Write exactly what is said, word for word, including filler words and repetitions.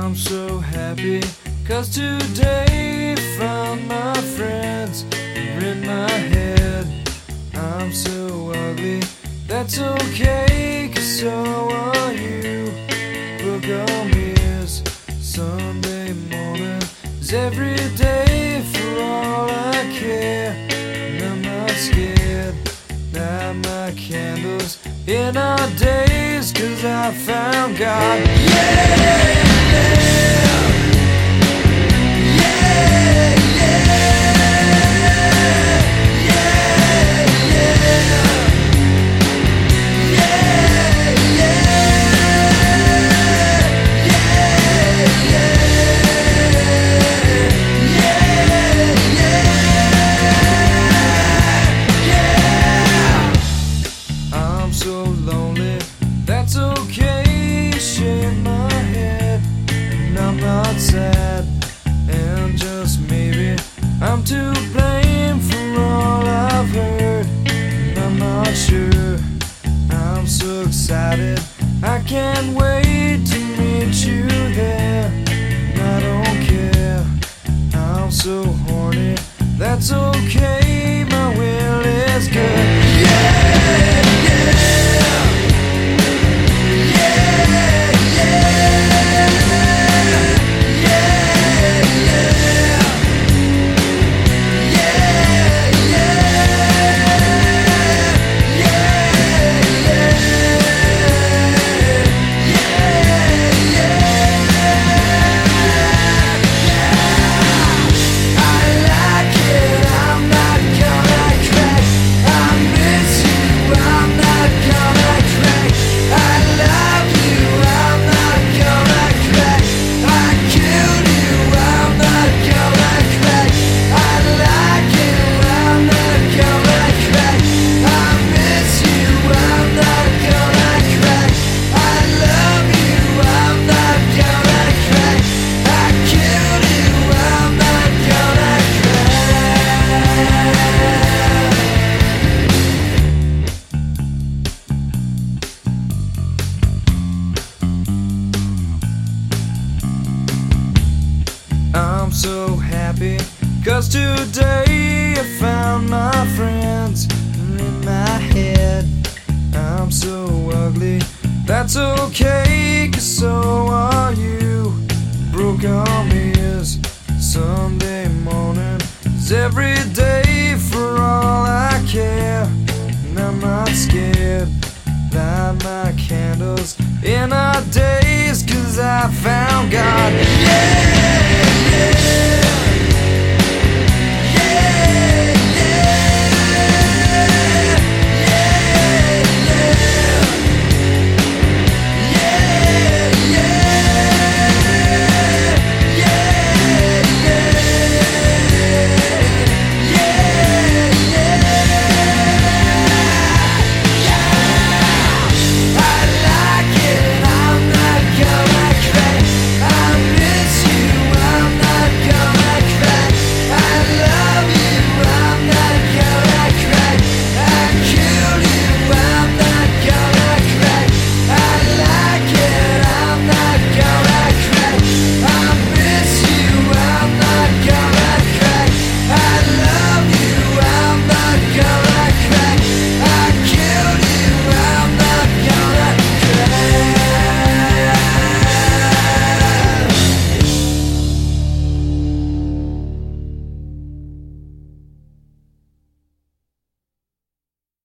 I'm so happy, cause today found my friends are in my head. I'm so ugly, that's okay, cause so are you. Book on me is Sunday morning is every day for all I care. And I'm not scared, light my candles in our days, cause I found God. Yeah! So lonely, that's okay, shake my head, and I'm not sad, and just maybe I'm to blame for all I've heard, and I'm not sure. I'm so excited, I can't wait to meet you there, and I don't care, I'm so horny, that's okay, my will is good. Yeah! I'm so happy, cause today I found my friends in my head. I'm so ugly, that's okay, cause so are you. Broke on me is Sunday morning is every day for all I care. And I'm not scared, light my candles in our days, cause I found God. Yeah!